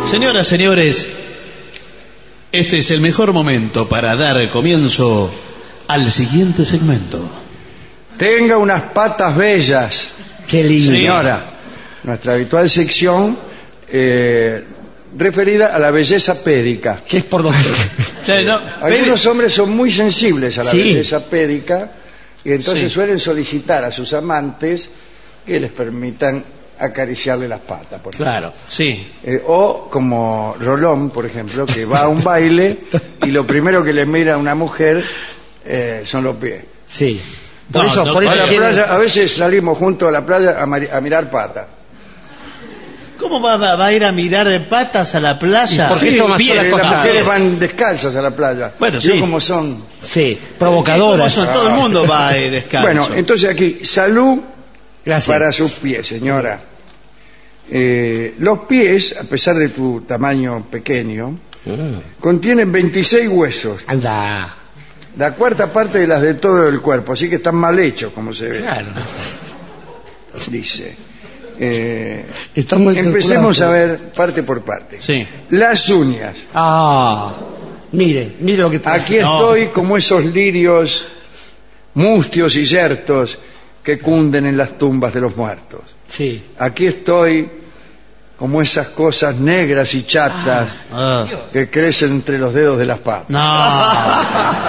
Señoras, señores, este es el mejor momento para dar comienzo al siguiente segmento. Tenga unas patas bellas. Qué lindo. Señora, nuestra habitual sección referida a la belleza pédica. ¿Qué es por donde? Algunos hombres son muy sensibles a la Sí. belleza pédica y entonces suelen solicitar a sus amantes que les permitan acariciarle las patas, por ejemplo. Claro. Sí. O como Rolón, por ejemplo, que va a un baile y lo primero que le mira a una mujer son los pies. Sí. Por No, eso, no, por eso A la tiene- playa, a veces salimos juntos a la playa a mirar patas. ¿Cómo va a ir a mirar patas a la playa? ¿Y por qué Sí, toma pies. sola Las coca? mujeres van descalzas a la playa. Bueno, Yo sí. como son. Sí, ¿Cómo provocadoras. son? Todo el mundo va descalzo. Bueno, entonces aquí, salud Gracias. para sus pies, señora. Los pies, a pesar de tu tamaño pequeño, contienen 26 huesos, Anda. la cuarta parte de las de todo el cuerpo, así que están mal hechos, como se ve. Claro. Dice. Está muy Empecemos a calculado. ver parte por parte. Sí. Las uñas. Ah. Mire lo que trae. Aquí estoy como esos lirios mustios y yertos que cunden en las tumbas de los muertos. Sí. Aquí estoy como esas cosas negras y chatas Ah. que crecen entre los dedos de las patas. No.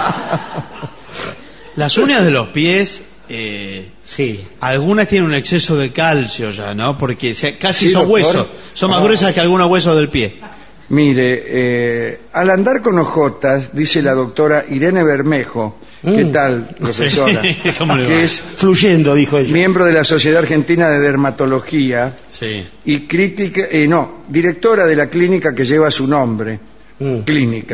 Las uñas de los pies, Sí. algunas tienen un exceso de calcio ya, ¿no? Porque casi Sí, son doctor. huesos. Son más gruesas que algunos huesos del pie. Mire, al andar con ojotas, dice la doctora Irene Bermejo, ¿qué tal, profesora? Sí, ¿cómo le va? Que es Fluyendo, dijo ella. miembro de la Sociedad Argentina de Dermatología Sí. y directora de la clínica que lleva su nombre. Clínica.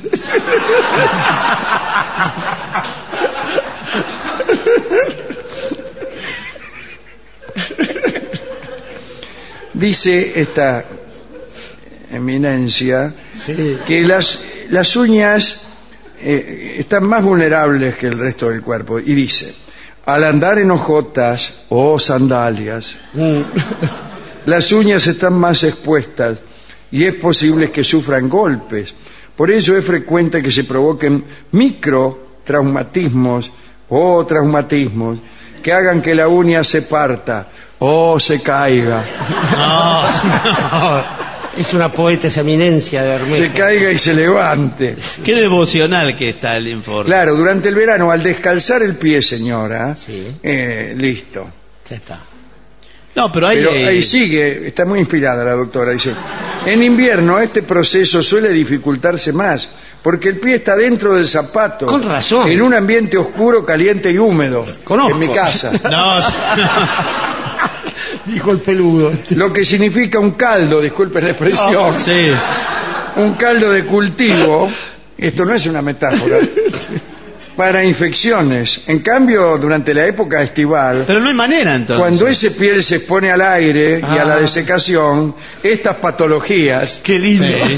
Dice esta eminencia Sí. que las uñas están más vulnerables que el resto del cuerpo y dice, al andar en hojotas o sandalias, las uñas están más expuestas y es posible que sufran golpes. Por ello es frecuente que se provoquen microtraumatismos o traumatismos que hagan que la uña se parta o se caiga. No, no. Es una poeta, esa eminencia de Bermejo. Se caiga y se levante. Qué devocional que está el informe. Claro, durante el verano, al descalzar el pie, señora, Sí. listo. Ya está. No, pero hay... Pero ahí sigue, está muy inspirada la doctora, dice, en invierno este proceso suele dificultarse más, porque el pie está dentro del zapato. Con razón. En un ambiente oscuro, caliente y húmedo. Conozco. En mi casa. No, Dijo el peludo. Lo que significa un caldo, disculpen la expresión, sí. un caldo de cultivo, esto no es una metáfora, para infecciones. En cambio, durante la época estival, Pero no hay manera entonces. cuando ese piel se expone al aire y a la desecación, estas patologías Qué lindo. Sí.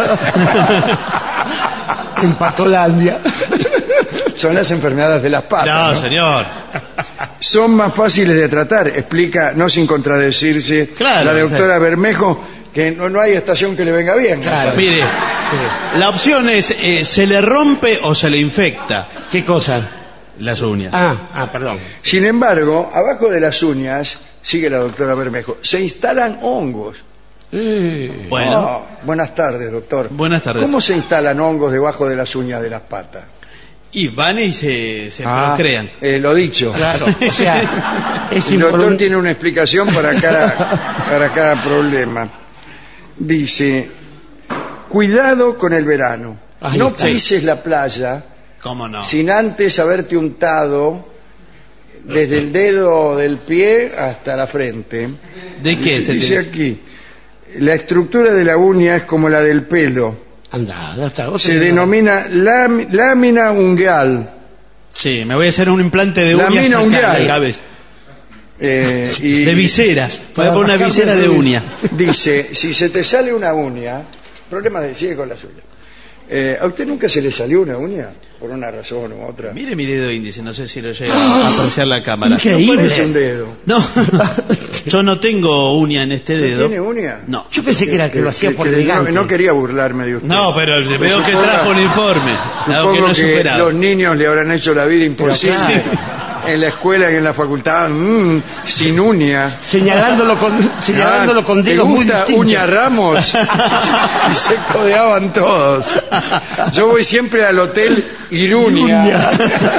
En Patolandia. son las enfermedades de las patas. No, ¿no? señor. Son más fáciles de tratar, explica, no sin contradecirse, Claro, la doctora Bermejo, que no hay estación que le venga bien. Claro. Mire, la opción es, ¿se le rompe o se le infecta ¿Qué cosa? las uñas? Perdón. Sin embargo, abajo de las uñas, sigue la doctora Bermejo, se instalan hongos. Bueno, Oh, buenas tardes, doctor. Buenas tardes. ¿Cómo se instalan hongos debajo de las uñas de las patas? y van y se procrean. Lo dicho. Claro. O sea, es El doctor involuntario. tiene una explicación para cada problema. Dice, cuidado con el verano. Ahí No está. pises la playa ¿Cómo no? sin antes haberte untado desde el dedo del pie hasta la frente. ¿De qué se Dice tiene? aquí, la estructura de la uña es como la del pelo. Anda, ya está. Se denomina lámina ungueal. Sí, me voy a hacer un implante de La uñas mina acá en ungueal. la cabeza. Y De visera. Voy a poner una visera de uña. Dice, si se te sale una uña, problema de sigue con las uñas. ¿A usted nunca se le salió una uña? Por una razón u otra. Mire mi dedo índice, no sé si lo llega a apreciar la cámara. Increíble. No parece un dedo. No, yo no tengo uña en este dedo. ¿Tiene uña? No. Yo pensé que era que lo hacía por no, elegante. no quería burlarme de usted. No, pero veo que supongo- trajo un informe. Algo que Supongo no he que superado. los niños le habrán hecho la vida imposible. claro. En la escuela y en la facultad, sin uña. Señalándolo con ¿Te dedos muy gusta distintos. uña Ramos? Y se codeaban todos. Yo voy siempre al hotel Irunia.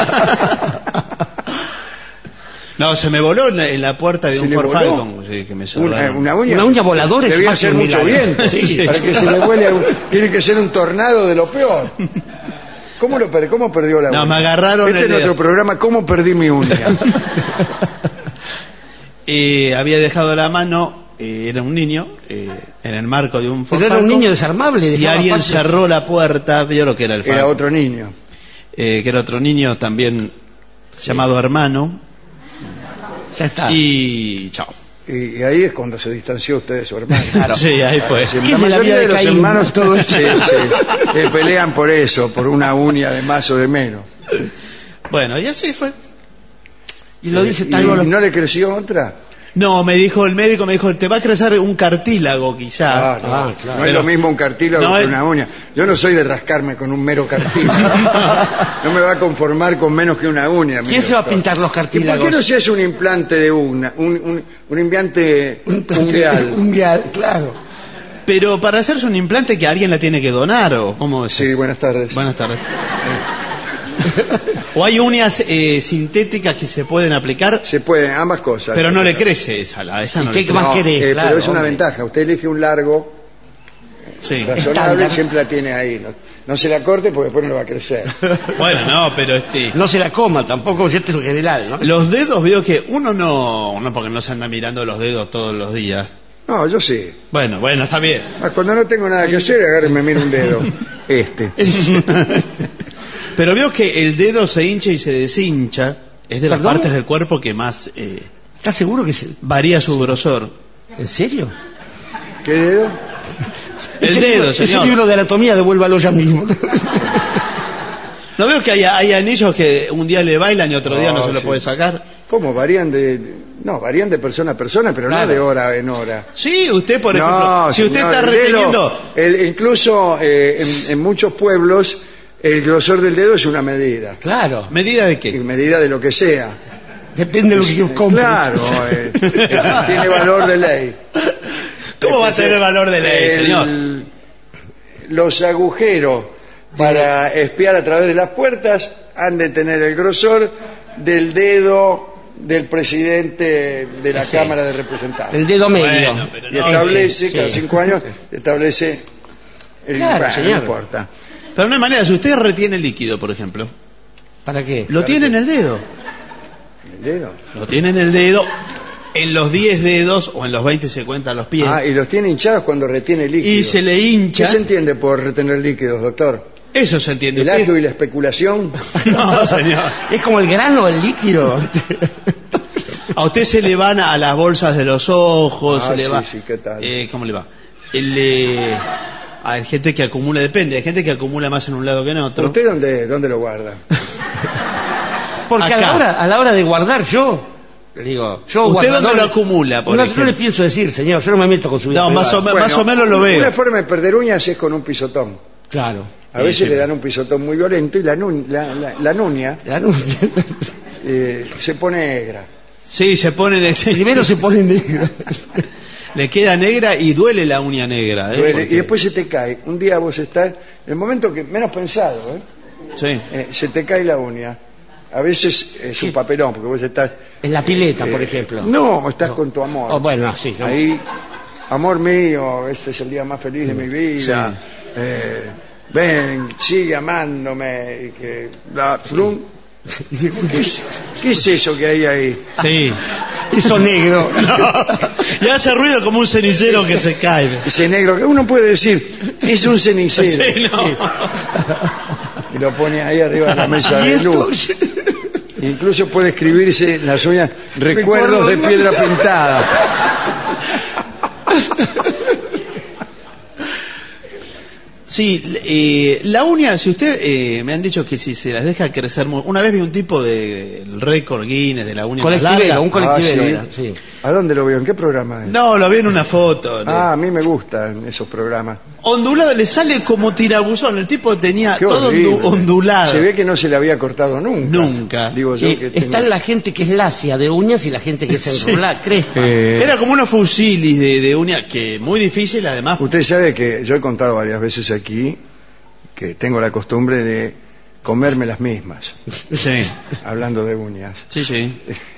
No, se me voló en la puerta de ¿Se un le Ford voló? Falcon. Sí, que me cerraron. Una uña. Una uña voladora es Debía más ser que un mucho milagro. viento. Sí. Para que se le vuele. Tiene que ser un tornado de lo peor. ¿Cómo perdió la uña? No, me agarraron Este el es nuestro dedo. programa, ¿cómo perdí mi uña? Había dejado la mano, era un niño, en el marco de un Ford Pero era un Falcon, niño desarmable. y dejaba alguien parte- cerró la puerta, vio lo que era el Era Falcon. otro niño. Que era otro niño también llamado hermano, Ya está. y chao. Y ahí es cuando se distanció usted de su hermano. Sí, ahí fue. Sí, ¿Qué la es de la mayoría vida de de los Caín? hermanos todos pelean por eso, por una uña de más o de menos. Bueno, y así fue. Y lo dice ¿Y tal golo- no le creció otra? No, el médico me dijo, te va a crecer un cartílago quizá. No, claro. no es lo mismo un cartílago No, que es- una uña. Yo no soy de rascarme con un mero cartílago. No me va a conformar con menos que una uña. ¿Quién mi se va a doctor. pintar los ¿Y por cartílagos? qué no se hace un implante de una? Un implante ungueal. Ungueal, claro. Pero para hacerse un implante que alguien la tiene que donar, ¿o cómo es? Sí, buenas tardes. Buenas tardes. O hay uñas sintéticas que se pueden aplicar, Se pueden, ambas cosas. pero no le crece esa ¿Y no qué le más No, querés? Claro, pero es una hombre. ventaja. Usted elige un largo Sí. razonable Estándar. y siempre la tiene ahí. No se la corte porque después no le va a crecer. Bueno, no, pero No se la coma, tampoco es lo general, ¿no? los dedos veo que uno porque no se anda mirando los dedos todos los días. No, yo sí. Bueno, está bien. Cuando no tengo nada que hacer, agarro y me miro un dedo. Pero veo que el dedo se hincha y se deshincha. Es de las ¿Perdón? partes del cuerpo que más ¿Estás seguro que es varía su grosor. ¿En serio? ¿Qué dedo? El Ese dedo, libro- Ese señor. libro de anatomía, devuélvalo ya mismo. ¿No veo que hay anillos que un día le bailan y otro día no se lo sí. puede sacar? ¿Cómo? Varían de persona a persona, pero Claro. no de hora en hora. Sí, usted, por No, ejemplo, si usted señor, está el dedo, reteniendo... incluso en muchos pueblos, el grosor del dedo es una medida. Claro. ¿Medida de En qué? medida de lo que sea. Depende de lo que compres. Claro, tiene valor de ley. ¿Cómo va a tener valor de ley, señor? Los agujeros para espiar a través de las puertas han de tener el grosor del dedo del presidente de la Sí. Cámara de Representantes. El dedo medio. Bueno, pero Y no, establece, sí. cada 5 años, establece el Claro, bueno, señor. no importa. Pero no hay manera, si usted retiene líquido, por ejemplo, ¿Para qué? lo tiene en el dedo. ¿El dedo? Lo tiene en el dedo, en los 10 dedos o en los 20 se cuentan los pies. Ah, y los tiene hinchados cuando retiene líquido. Y se le hincha. ¿Qué se entiende por retener líquidos, doctor? Eso se entiende. ¿El ¿Usted? agio y la especulación? No, señor. Es como el grano, el líquido. A usted se le van a las bolsas de los ojos, Ah, se le sí, va. sí, ¿qué tal? ¿Cómo le va? Hay gente que acumula, depende, hay gente que acumula más en un lado que en otro. ¿Usted dónde lo guarda? Porque Acá. a la hora de guardar yo digo, yo ¿Usted guardador- dónde lo acumula, por no, ejemplo? no le pienso decir, señor, yo no me meto con su vida No, más o, privada. más o menos lo veo. Una forma de perder uñas es con un pisotón. Claro. A veces sí. le dan un pisotón muy violento y la nuña Ya no- se pone negra. Sí, se pone, Primero se pone negro. le queda negra y duele la uña negra. Duele, Porque- y después se te cae. Un día vos estás, en el momento que menos pensado, Sí. se te cae la uña. A veces es un papelón, porque vos estás... En la pileta, por ejemplo. No, estás con tu amor. Oh, bueno, sí. No. Ahí, amor mío, este es el día más feliz de mi vida. Ven, sigue amándome. Y que, flum. ¿Qué es eso que hay ahí? Sí. Eso negro. Y hace ruido como un cenicero que se cae. Ese negro que uno puede decir, es un cenicero. Sí, no. Y lo pone ahí arriba de la mesa ¿Y de esto? luz. Incluso puede escribirse en las uñas recuerdos de piedra pintada. Sí, la uña, si usted, me han dicho que si se las deja crecer, una vez vi un tipo del récord Guinness de la uña más Colectivero, larga. un colectivero ¿sí? era, sí. ¿A dónde lo veo? ¿En qué programa es? No, lo vi en una foto. A mí me gustan esos programas. Ondulado, le sale como tirabuzón. El tipo tenía Qué todo horrible. ondulado. Se ve que no se le había cortado nunca. Nunca. Digo yo que Está tengo- la gente que es lacia de uñas y la gente que es enrolada, crespa. Era como unos fusilis de uña, que muy difícil además. Usted sabe que yo he contado varias veces aquí que tengo la costumbre de comerme las mismas, Sí, hablando de uñas. sí, sí.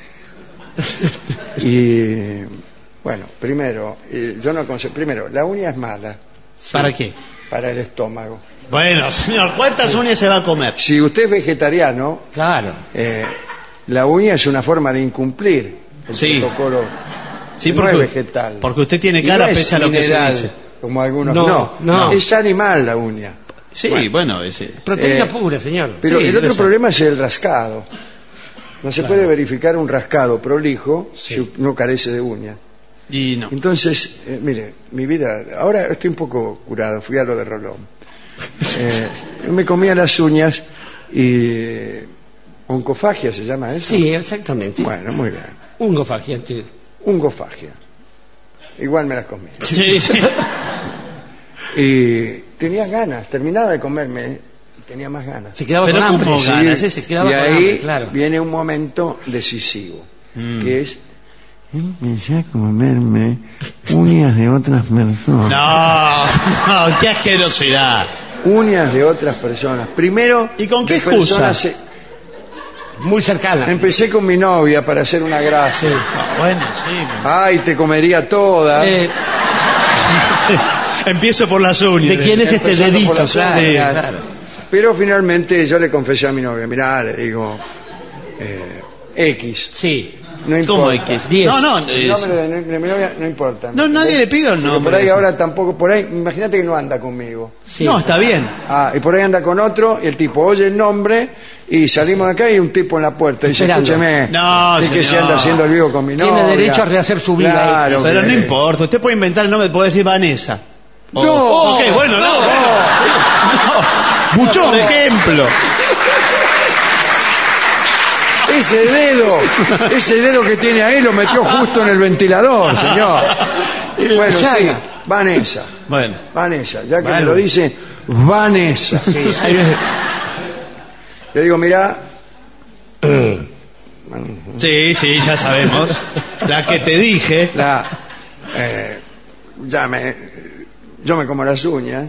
Y bueno, primero, primero, la uña es mala ¿Para qué? para el estómago. Bueno, señor, ¿cuántas uñas se va a comer? Si usted es vegetariano, Claro. la uña es una forma de incumplir el Sí. protocolo. Sí, No porque, es vegetal. porque usted tiene Y cara no es pese a lo que se mineral, dice. como algunos. No. Es animal la uña. Sí, bueno, ese. Proteína Eh, pura, señor. Pero Sí, el debe otro ser. problema es el rascado. No se puede verificar un rascado prolijo si uno carece de uña. Y no. Entonces, mire, mi vida, ahora estoy un poco curado, fui a lo de Rolón. Me comía las uñas y oncofagia se llama eso. Sí, exactamente. Bueno, muy bien. Ungofagia, sí. Ungofagia. Igual me las comí. Sí, sí. Y tenía ganas, terminaba de comerme, tenía más ganas. Se quedaba Pero con hambre. ¿cómo sí. ganas? Se quedaba Y con ahí hambre, claro. viene un momento decisivo, Mm. que es empecé a comerme uñas de otras personas. No, qué asquerosidad. Uñas de otras personas. Primero, ¿Y con qué de personas- excusa? Muy cercana. Empecé con mi novia para hacer una gracia. Bueno, sí. Ay, te comería toda. Sí. Empiezo por las uñas. ¿De quién es este Empezando por dedito? las Claro, uñas. claro. Pero finalmente yo le confesé a mi novia, mirá, le digo, X. Sí. No importa. ¿Cómo X? 10. No, El nombre de mi novia no importa. No, nadie le pide el Porque nombre. por ahí ahora tampoco, por ahí, imagínate que no anda conmigo. Sí. No, está bien. Ah, y por ahí anda con otro, y el tipo oye el nombre, y salimos de acá y hay un tipo en la puerta. Y dice, Esperando. escúcheme, No, es que señor. se anda haciendo el vivo con mi novia. Tiene derecho a rehacer su vida. Claro, Pero que- no importa. Usted puede inventar el nombre, puede decir Vanessa. O- No. Ok, bueno, no. Buchón. Por ejemplo. Ese dedo que tiene ahí lo metió justo en el ventilador, señor. Bueno, Ya. sí, Vanessa, Bueno. Vanessa, ya que Bueno. me lo dice, Vanessa. Le digo, mirá, Sí, sí, ya sabemos. La que te dije. yo me como las uñas.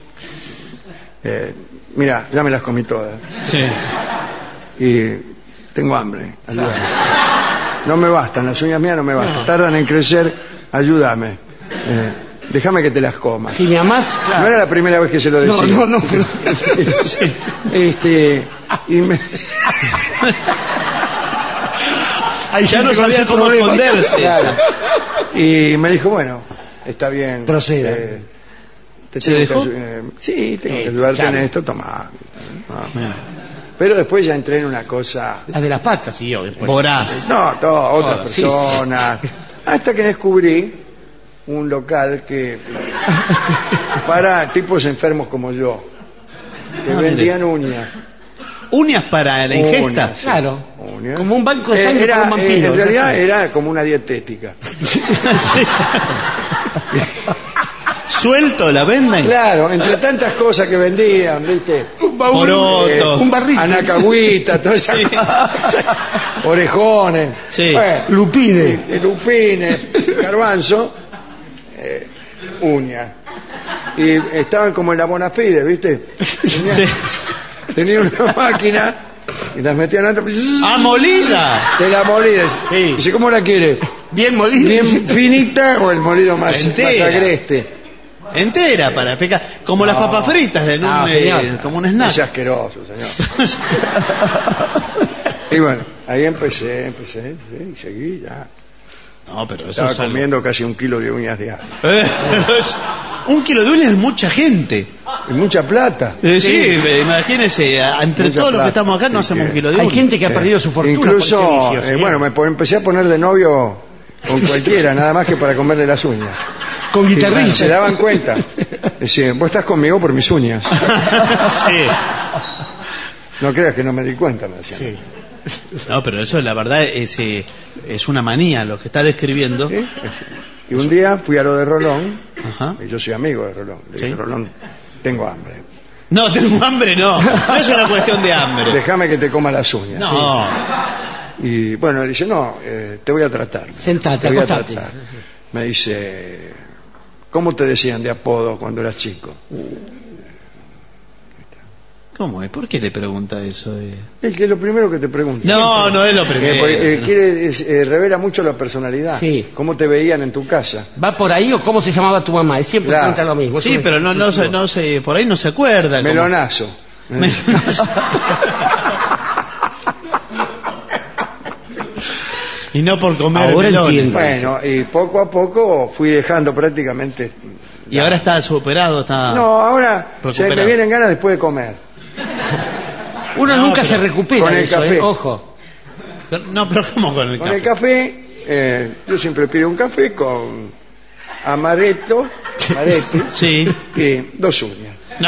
Mirá, ya me las comí todas. Sí. Y tengo hambre, ayúdame. No me bastan, las uñas mías no me bastan. Tardan en crecer, ayúdame. Déjame que te las coma. Si me amás, No claro. era la primera vez que se lo decía. No, pero... Y me... Ahí ya no sabía cómo esconderse. Claro. Y me dijo, bueno, está bien. Proceda. Te ¿Se tengo dejó? sí, tengo que Esto, ayudarte claro. en esto, toma. Pero después ya entré en una cosa... La de las patas, sí, yo después. Voraz. No, otras Todas, sí. personas. Hasta que descubrí un local que para tipos enfermos como yo, que Ah, vendían uñas. Uñas para la ingesta. Uñas, sí. Claro. Uñas. Como un banco de sangre Era, para un vampiro. en realidad es así. era como una dietética. Sí. Suelto la venden. Claro, entre tantas cosas que vendían, ¿viste? Poroto. un barrito. Anacahuita, todas esas Sí. cosas. Orejones. Sí. Bueno, Lupine. lupines, garbanzo, uñas. Y estaban como en la Bonafide, ¿viste? Tenía una máquina y las metían adentro. ¡Ah, molida! De la molida. Sí. Dice, ¿cómo la quiere? Bien molido. ¿Bien finita o el molido más Entera. agreste? Entera para picar. Como las papas fritas de No, señor. como un Es snack. asqueroso, señor. Y bueno, ahí empecé, sí, seguí ya. No, pero eso Estaba es algo. comiendo casi 1 kilo de uñas diarias. Un kilo de uñas es mucha gente. Y mucha plata. Sí, imagínese, entre Mucha todos los que plata. estamos acá no Sí, hacemos que- un kilo de Hay uñas. gente que ha perdido su fortuna Incluso, por ese vicio, señor. bueno, empecé a poner de novio con cualquiera, nada más que para comerle las uñas. Con Se guitarrista. daban cuenta. Decía, vos estás conmigo por mis uñas. Sí. No creas que no me di cuenta, me decían. Sí. No, pero eso la verdad es una manía lo que está describiendo. ¿Sí? Y un día fui a lo de Rolón, Ajá. y yo soy amigo de Rolón. Le dije, Sí. Rolón, tengo hambre. No, tengo hambre, no. No es una cuestión de hambre. Déjame que te coma las uñas. No. Y bueno, dice, no, te voy a tratar. Sentate, Te voy a acostate. tratar. Me dice, ¿cómo te decían de apodo cuando eras chico? ¿Cómo es? ¿Por qué le pregunta eso? Es que es lo primero que te pregunto. No, no es lo primero. Porque revela mucho la personalidad. Sí. ¿Cómo te veían en tu casa? ¿Va por ahí o cómo se llamaba tu mamá? Es siempre Claro. pregunta lo mismo. Sí, Eso pero es no sé, por ahí no se acuerda. como- Melonazo. Y no por comer Ahora melones. entiendo. Bueno, y poco a poco fui dejando prácticamente. Y ahora está superado, está... No, ahora Recuperado. me vienen ganas después de comer. Uno No, nunca pero se recupera con de el eso, café. Ojo. No, pero ¿cómo con el Con café? el café, yo siempre pido un café con amaretto, Sí. y 2 uñas. No.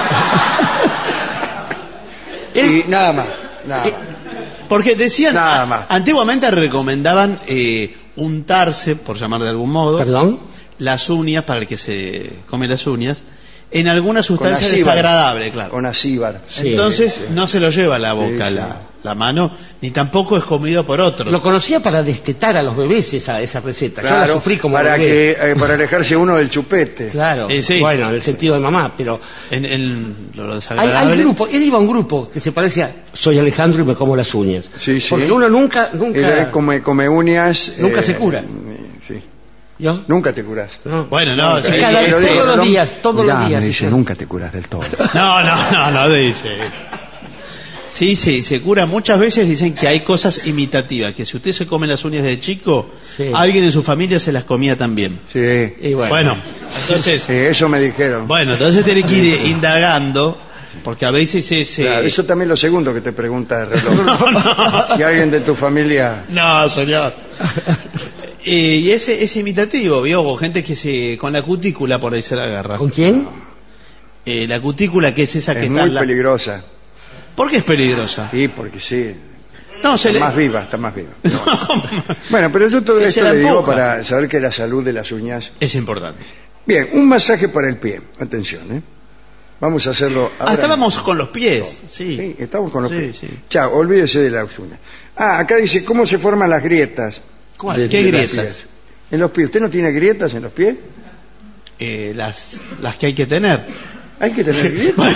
Y nada más. Nada más. Porque decían... Nada más. Antiguamente recomendaban untarse, por llamar de algún modo, ¿Perdón? las uñas, para el que se come las uñas, en alguna sustancia acíbar. desagradable, claro. Con acíbar. Sí. Entonces no se lo lleva a la boca Sí, sí. la mano, ni tampoco es comido por otro. Lo conocía para destetar a los bebés esa receta. Yo la Claro, sufrí como para bebé. para alejarse uno del chupete. Claro. Sí. Bueno, en el sentido de mamá, pero En lo hay desagradable. grupo, él iba a un grupo que se parecía, soy Alejandro y me como las uñas. Sí, sí. Porque uno nunca Él come uñas. Nunca se cura. Sí. ¿yo? Nunca te curás. No. Bueno, no, sí, Cada- sí, todos sí. los días, todos Mirá, los días. me dice, sí. nunca te curas del todo. No dice. Sí, se cura. Muchas veces dicen que hay cosas imitativas, que si usted se come las uñas de chico, Sí. alguien en su familia se las comía también. Sí. Y bueno. Bueno, entonces, Sí, eso me dijeron. bueno, entonces tiene que ir indagando, porque a veces Claro, eso también es lo segundo que te pregunta el reloj. Si alguien de tu familia... No, señor. Y es imitativo, ¿vio? O gente que con la cutícula por ahí se la agarra. ¿Con quién? La cutícula, que es esa que Es está... muy peligrosa. ¿Por qué es peligrosa? Sí, porque sí. No, se Está le... más viva, está más viva. Bueno, pero yo todo Que esto se la le digo empuja. para saber que la salud de las uñas... Es importante. Bien, un masaje para el pie. Atención, ¿eh? Vamos a hacerlo ahora. Estábamos con los pies, sí. Sí, estamos con los Sí, pies. sí. Chao, olvídese de las uñas. Acá dice, ¿cómo se forman las grietas? ¿Cuál? ¿Qué los grietas? pies? En los pies. ¿Usted no tiene grietas en los pies? Las que hay que tener. Hay que tener grietas.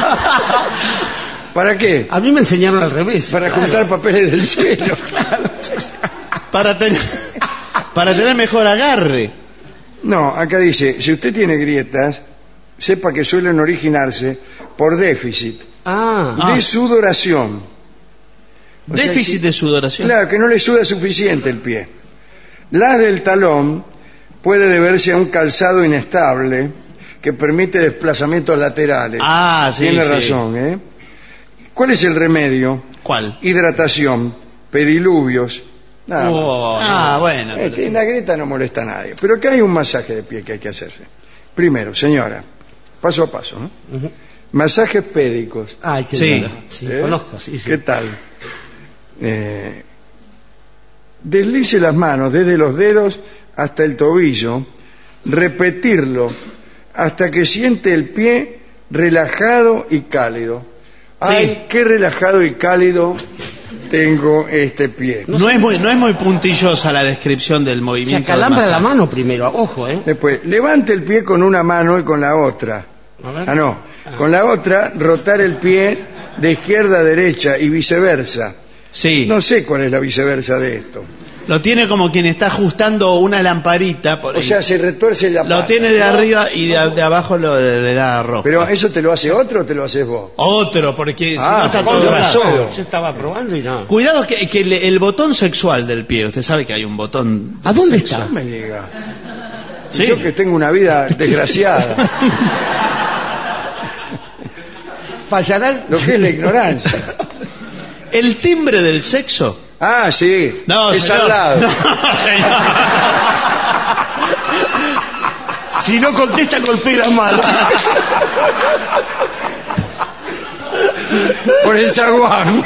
¿Para qué? A mí me enseñaron al revés. Para claro. juntar papeles del cielo. Para tener mejor agarre. No, acá dice, si usted tiene grietas, sepa que suelen originarse por déficit Ah, de sudoración. O sea, Déficit que- de sudoración. Claro, que no le suda suficiente el pie. Las del talón puede deberse a un calzado inestable que permite desplazamientos laterales. Ah, sí, Tiene sí. razón, ¿eh? ¿Cuál es el remedio? ¿Cuál? Hidratación, pediluvios. Nada más. Ah, bueno. pero Que sí. la grieta no molesta a nadie. Pero acá hay un masaje de pie que hay que hacerse. Primero, señora, paso a paso, ¿no? Masajes pédicos. ay, qué Sí. lindo. Sí, ¿Eh? conozco, sí, sí. ¿Qué tal? Deslice las manos desde los dedos hasta el tobillo, repetirlo hasta que siente el pie relajado y cálido. Sí. Ay, qué relajado y cálido tengo este pie. No es muy puntillosa la descripción del Se movimiento. del acalambra la masaje. mano primero, ojo, ¿eh? Después, levante el pie con una mano y con la otra. A ver. Ah, no. Con la otra, rotar el pie de izquierda a derecha y viceversa. Sí. No sé cuál es la viceversa de esto. Lo tiene como quien está ajustando una lamparita. Por O ahí. sea, se retuerce la Lo pata, tiene de ¿no? arriba y de abajo le da rojo. Pero ¿eso te lo hace otro o te lo haces vos? Otro, porque si Ah, no está con todo razón. raro. Yo estaba probando y no. Cuidado que el botón sexual del pie, usted sabe que hay un botón. ¿A dónde está? No me diga. Sí. Yo que tengo una vida desgraciada. Fallará. Lo que es la ignorancia. El timbre del sexo. Ah, sí. No, es señor. al lado. No, señor. Si no contesta, golpea la mano. Por el zaguán.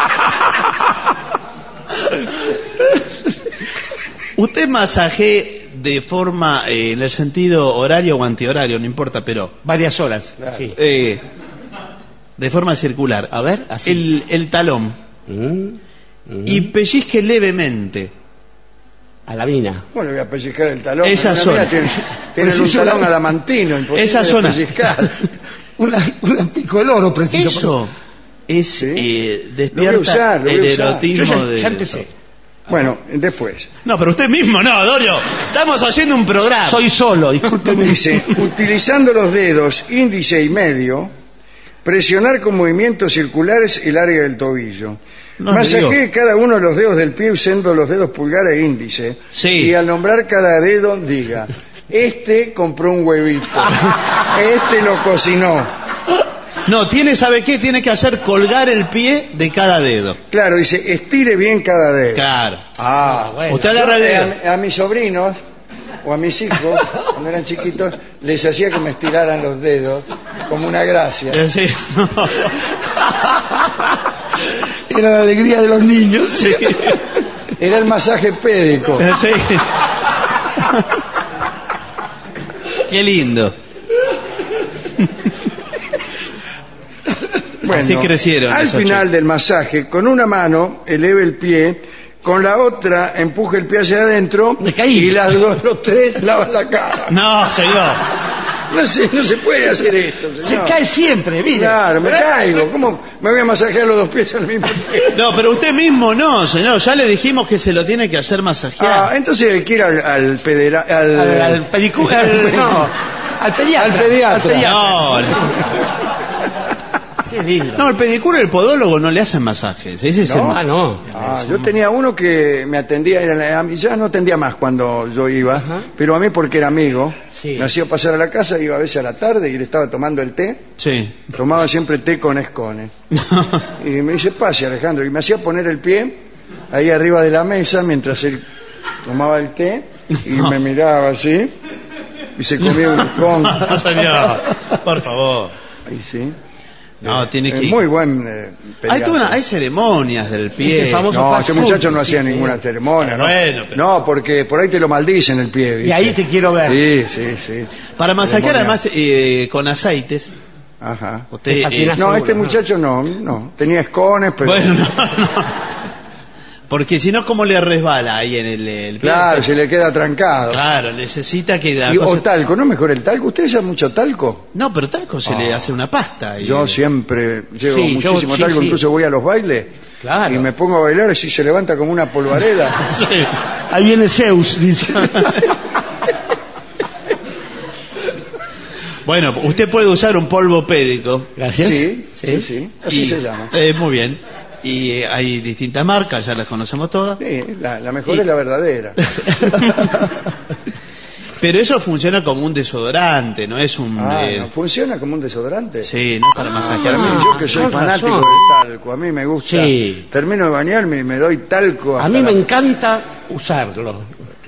Usted masajea de forma, en el sentido horario o antihorario, no importa, pero Varias horas. Claro. Sí. de forma circular. A ver, así. El talón. Y pellizque levemente. A la mina. Bueno, voy a pellizcar el talón. Esa Una zona. mía tiene un talón adamantino. Imposible Esa de zona. pellizcar. Una pico del oro, preciso. Eso es ¿Sí? despierta Lo voy a usar, lo voy el a usar. erotismo Yo de... ya empecé. Bueno, después. No, pero usted mismo no, Dorio. Estamos haciendo un programa. Soy solo, discúlpeme. Dice, utilizando los dedos índice y medio, presionar con movimientos circulares el área del tobillo. No, Masajee cada uno de los dedos del pie usando los dedos pulgar e índice. Sí. Y al nombrar cada dedo, diga, este compró un huevito, este lo cocinó. No, ¿sabe qué? Tiene que hacer colgar el pie de cada dedo. Claro, dice, estire bien cada dedo. Claro. Bueno. Usted agarra el dedo. A mis sobrinos o a mis hijos, cuando eran chiquitos, les hacía que me estiraran los dedos como una gracia. Sí. Era la alegría de los niños. Sí. Era el masaje pédico. Sí. Qué lindo. Bueno, Así crecieron al esos final chicos. del masaje, con una mano eleve el pie, con la otra empuje el pie hacia adentro Me caí. y los tres lavan la cara. No, señor. No se puede hacer esto, Se señor. cae siempre, mire. Claro, me caigo. ¿Cómo me voy a masajear los dos pies al mismo tiempo? No, pero usted mismo no, señor. Ya le dijimos que se lo tiene que hacer masajear. Entonces hay que ir al Al pedicure, no, al pediatra. Al pediatra. No, Qué lindo. no, el pedicure y el podólogo no le hacen masajes. Ese es ¿No? Ah, no. Yo tenía uno que me atendía, ya no atendía más cuando yo iba, Ajá. pero a mí porque era amigo, Sí. me hacía pasar a la casa, iba a veces a la tarde y le estaba tomando el té, Sí. tomaba siempre té con escones. Y me dice, pase Alejandro, y me hacía poner el pie ahí arriba de la mesa mientras él tomaba el té y me miraba así y se comía un escón. No, señor. Por favor. Ahí sí. No, tiene que ir. Muy buen pediatra. Hay ceremonias del Es pie. el famoso No, fast este food. muchacho no Sí, hacía sí. ninguna ceremonia. ¿no? Bueno, pero- No, porque por ahí te lo maldicen el pie. ¿viste? Y ahí te quiero ver. Sí. Para masajear Ceremonia. además con aceites. Ajá. Usted, Te patinas. No, seguro, este ¿no? muchacho no. Tenía escones, pero... bueno, no. Porque si no, ¿cómo le resbala ahí en el pie? Claro, se le queda trancado. Claro, necesita que la O cosa- talco, ¿no mejor el talco? ¿Ustedes usan mucho talco? No, pero talco se le hace una pasta. y- Yo siempre llevo Sí, muchísimo sí, talco, sí. incluso voy a los bailes Claro. y me pongo a bailar así se levanta como una polvareda. Sí. Ahí viene Zeus, dice. Bueno, usted puede usar un polvo pédico. Gracias. Sí, así Y- se llama. Muy bien. Y hay distintas marcas, ya las conocemos todas. Sí, la mejor Y- es la verdadera. Pero eso funciona como un desodorante, no es un... ¿No funciona como un desodorante? Sí, no para masajear. Sí, Ah, yo que soy con fanático razón. del talco, a mí me gusta. Sí. Termino de bañarme y me doy talco. A hasta mí me la- encanta usarlo.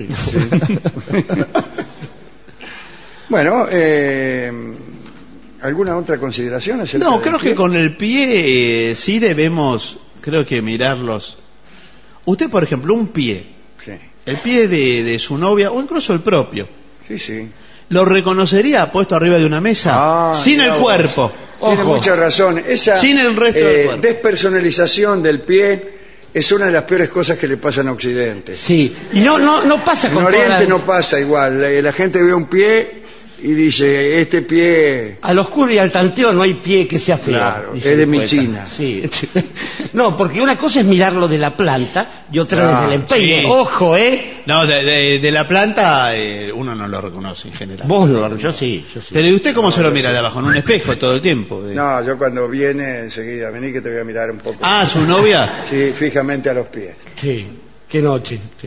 Bueno, ¿alguna otra consideración? acerca No, del creo pie? que con el pie sí debemos, creo que mirarlos. Usted, por ejemplo, un pie, Sí, el pie de su novia o incluso el propio, sí. ¿lo reconocería puesto arriba de una mesa? Sin mirá el vos. cuerpo. Tiene Ojo. mucha razón. Esa Sin el resto del cuerpo. despersonalización del pie es una de las peores cosas que le pasan a Occidente. Sí. Y no pasa En con Oriente toda- no pasa igual. La gente ve un pie y dice, este pie... Al oscuro y al tanteo no hay pie que sea feo. Claro, dice es de el mi poeta. China. Sí. No, porque una cosa es mirarlo de la planta y otra Ah, desde el empeine. sí. Ojo, ¿eh? No, de la planta uno no lo reconoce en general. Vos no, yo sí. Pero ¿y usted cómo se lo mira de abajo? ¿En un espejo todo el tiempo? No, yo cuando viene enseguida, vení que te voy a mirar un poco. Ah, ¿su novia? Sí, fijamente a los pies. Sí. Qué noche. Sí.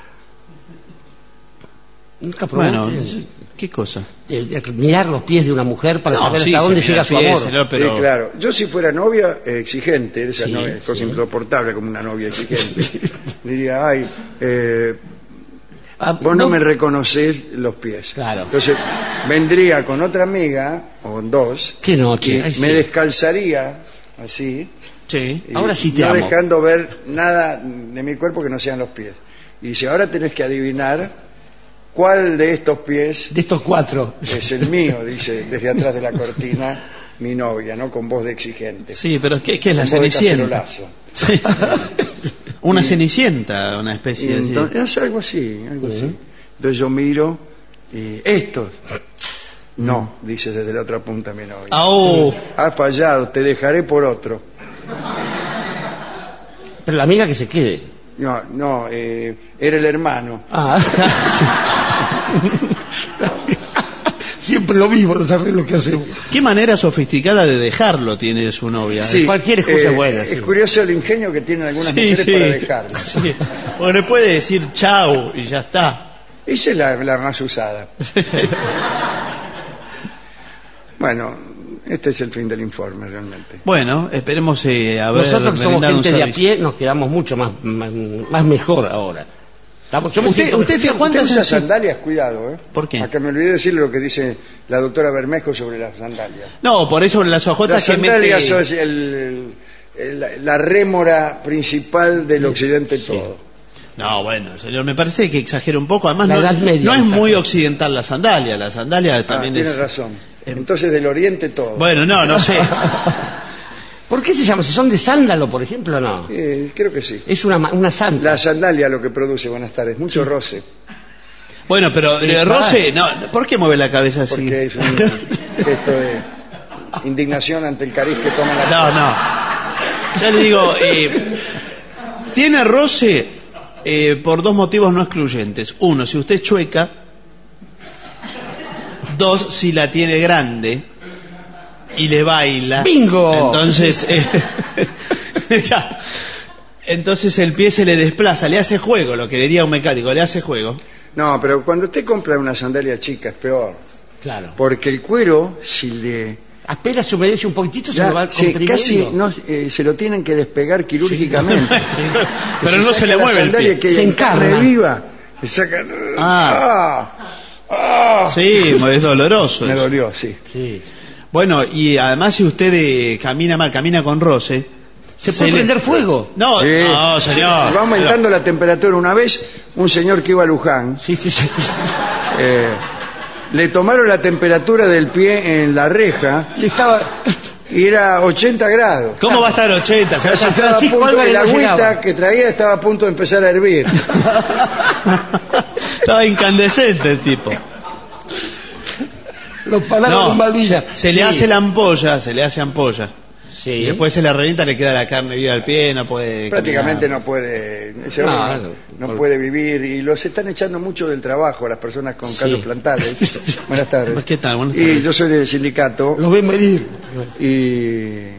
Nunca Bueno, probaste ¿qué cosa? mirar los pies de una mujer para No, saber sí, hasta se dónde mira llega el su pie, amor. señor, pero... Sí, claro. Yo si fuera novia exigente, esa Sí, cosa sí. insoportable como una novia exigente, diría, Vos no me reconocés los pies. Claro. Entonces, vendría con otra amiga, o con dos, Qué noche. y Ay, sí. me descalzaría, así, Sí. y Ahora sí te no amo. dejando ver nada de mi cuerpo que no sean los pies. Y dice, ahora tenés que adivinar cuál de estos pies De estos 4. es el mío, dice, desde atrás de la cortina, mi novia, ¿no? Con voz de exigente. Sí, pero ¿qué es la Con voz de cenicienta? cacerolazo. Sí. Una cenicienta, una especie Y de... entonces, es algo así, algo así. Entonces yo miro y estos. No, dice desde la otra punta mi novia. ¡Au! Has fallado, te dejaré por otro. Pero la amiga que se quede. No, no, era el hermano. Ah, siempre lo mismo, no sabes lo que hacemos. ¿Qué manera sofisticada de dejarlo tiene su novia? Sí, cualquier excusa es buena, sí. Es curioso el ingenio que tienen algunas Sí, mujeres sí. para dejarlo. Sí. Bueno, le puede decir chau y ya está. Esa es la más usada. Bueno, este es el fin del informe realmente. Bueno, esperemos haber Nosotros que somos brindado un gente de a servicio. pie nos quedamos mucho más mejor ahora. Yo me ¿Usted siento- te ¿Usted cuántas usa veces? sandalias? Cuidado, ¿eh? ¿Por qué? Acá me olvidé decirle lo que dice la doctora Bermejo sobre las sandalias. No, por eso las hojotas Las que sandalias mete... son la rémora principal del occidente todo. No, bueno, señor, me parece que exagera un poco. Además, La no, Edad Media, no es exacto. muy occidental la sandalia. La sandalia también Tiene es... razón. Entonces del oriente todo. Bueno, no sé. ¿Por qué se llama? Si son de sándalo, por ejemplo, no. Creo que sí. Es una santa. La sandalia lo que produce, buenas tardes, mucho roce. Bueno, pero Rose, no, ¿por qué mueve la cabeza así? Porque es un gesto de indignación ante el cariz que toma la... No. Ya le digo, tiene roce por dos motivos no excluyentes. Uno, si usted es chueca. Dos, si la tiene grande y le baila. ¡Bingo! Entonces, ya. Entonces el pie se le desplaza, le hace juego, lo que diría un mecánico, le hace juego. No, pero cuando usted compra una sandalia chica es peor. Claro. Porque el cuero, si le... Apenas se humedece un poquitito, se lo va sí, comprimiendo. casi no, se lo tienen que despegar quirúrgicamente. Pero no se le mueve el pie. Que Se en carne encarna. viva, le sacan... Ah. Sí, es doloroso. Me eso. dolió, sí. Sí. Bueno, y además si usted camina mal, camina con roce... ¿Se puede prender fuego? No, Sí. no, señor. Va aumentando la temperatura. Una vez, un señor que iba a Luján, Sí. le tomaron la temperatura del pie en la reja Le estaba... y era 80 grados. ¿Cómo va a estar 80? Se va a Estaba a Francisco punto- Álvarez el no agüita llegaba. que traía estaba a punto de empezar a hervir. Estaba incandescente el tipo. Los palabras No, con Malvinas. se le hace la ampolla, se le hace ampolla. Sí. Y después se le revienta, le queda la carne viva al pie, no puede... Prácticamente caminar. no puede, ese hombre no puede vivir y los están echando mucho del trabajo a las personas con Sí. callos plantales. Buenas tardes. ¿Qué tal? Buenas Y tardes. yo soy del sindicato Lo ven venir. y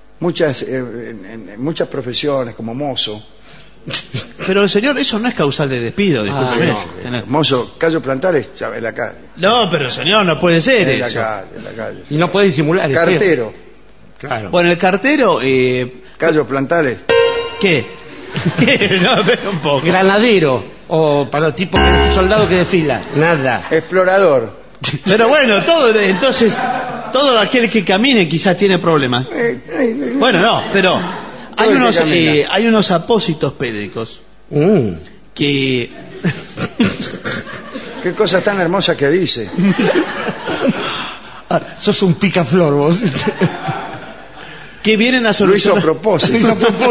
muchas profesiones como mozo. Pero señor, eso no es causal de despido, discúlpeme. no. Tener- Mozo, callos plantales, ya en la calle. No, pero señor, no puede ser En la eso. calle, en la calle. Y no puede disimular. es feo. Cartero, Claro. Bueno, el cartero, callos plantales. ¿qué? No, pero un poco. Granadero. O para el tipo que es soldado que desfila. Nada. Explorador. Pero bueno, entonces, todo aquel que camine quizás tiene problemas. Bueno, no, pero hay Todo el que unos, camina. hay unos apósitos pédicos que... Qué cosa tan hermosa que dice. Ah, sos un picaflor vos. que vienen a Lo hizo a solucionar, propósito.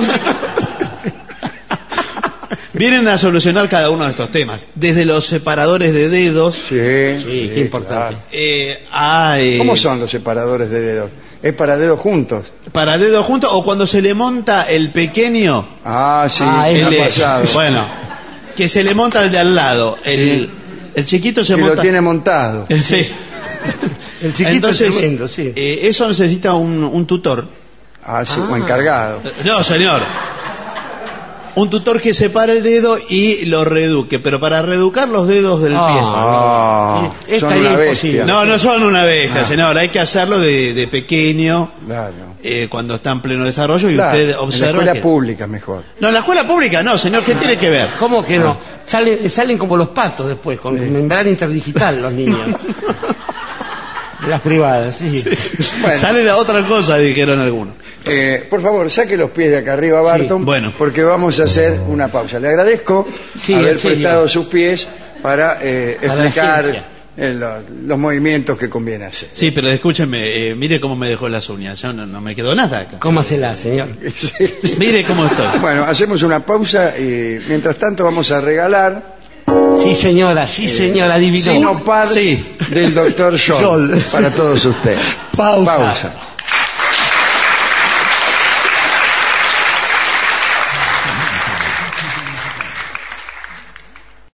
vienen a solucionar cada uno de estos temas, desde los separadores de dedos Sí, Qué importante. a ¿Cómo son los separadores de dedos? ¿Es para dedos juntos? para dedos juntos, o cuando se le monta el pequeño, Ah, sí, Ah, me es ha de- pasado. bueno, que se le monta el de al lado, el chiquito se Y monta lo tiene montado. sí. El chiquito Entonces, es tremendo, sí. eso necesita un tutor. Ah, sí, o encargado. No, señor. Un tutor que separe el dedo y lo reeduque, pero para reeducar los dedos del pie. Son Estaría una imposible. bestia. No son una bestia, señor. Hay que hacerlo de pequeño, Claro. cuando está en pleno desarrollo, y Claro, usted en la observa escuela que... pública mejor. No, en la escuela pública no, señor. ¿Qué tiene que ver? ¿Cómo que no? Salen como los patos después, con membrana interdigital los niños. De las privadas, sí. Bueno. Sale a otra cosa, dijeron algunos. Por favor, saque los pies de acá arriba, Barton, bueno. porque vamos a hacer una pausa. Le agradezco Sí, haber en serio. prestado sus pies para Para la explicar ciencia. los movimientos que conviene hacer. Sí, pero escúcheme, mire cómo me dejó las uñas. Yo no me quedó nada acá. Cómasela, señor. Mire cómo estoy. Bueno, hacemos una pausa y mientras tanto vamos a regalar Sí, señora, adivinó. Sinopads Sí. del doctor Scholl para todos ustedes. Pausa. Pausa.